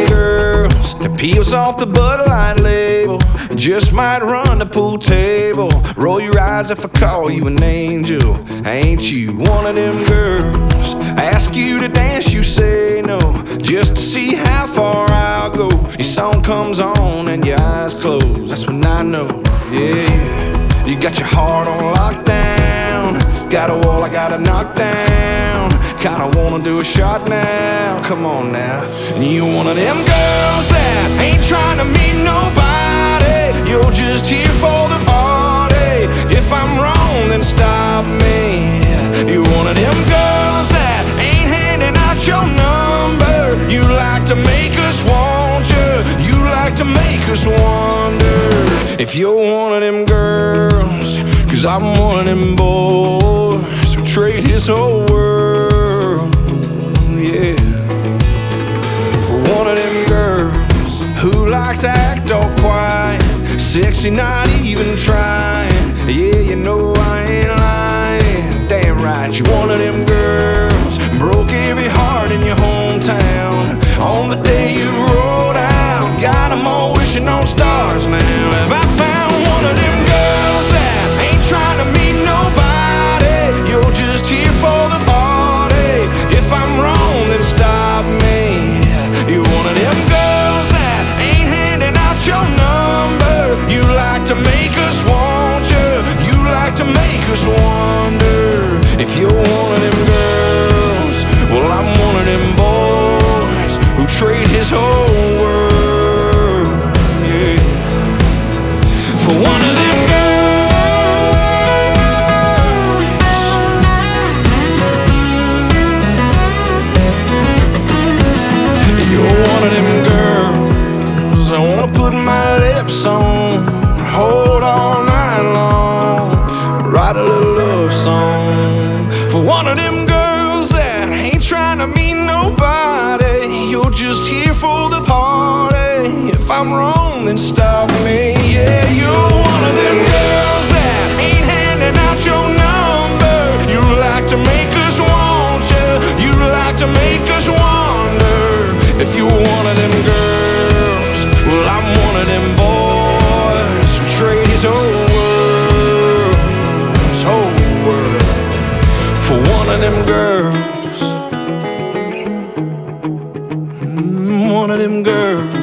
them girls that peels off the Bud Light label. Just might run the pool table. Roll your eyes if I call you an angel. Ain't you one of them girls? Ask you to dance, you say no, just to see how far I'll go. Your song comes on and your eyes close, that's when I know, yeah. You got your heart on lockdown. Got a wall I gotta knock down. Kinda wanna do a shot now, come on now. And you one of them girls that ain't trying to meet nobody. You're just here for the party. If I'm wrong, then stop me. You're one of them girls that ain't handing out your number. You like to make us want you. You like to make us wonder if you're one of them girls. Cause I'm one of them boys who trade his whole world, yeah, for one of them girls who likes to act all quiet, sexy, not even trying. Yeah, you know I ain't lying. Damn right, you're one of them girls broke every heart in your hometown on the day you rolled out. Got them all wishing on stars now. Have I found one of them girls that ain't trying to meet nobody? You're just here for the party. If I'm wrong, then stop me. You're one of them girls that ain't handing out your number. You like to make us want you. You like to make us wonder if you're one of them girls. Well, I'm one of them boys who trade his whole world, yeah, for one of them girls. You're one of them girls I wanna put my lips on, hold all night long, write a little love song for one of them girls that ain't trying to meet nobody. You're just here for the party. If I'm wrong, then stop me. Yeah, you're one of them girls that ain't handing out your number. You like to make us want you. You like to make us wonder if you're one of them girls. Well, I'm one of them boys who trade his whole world for one of them girls. One of them girls.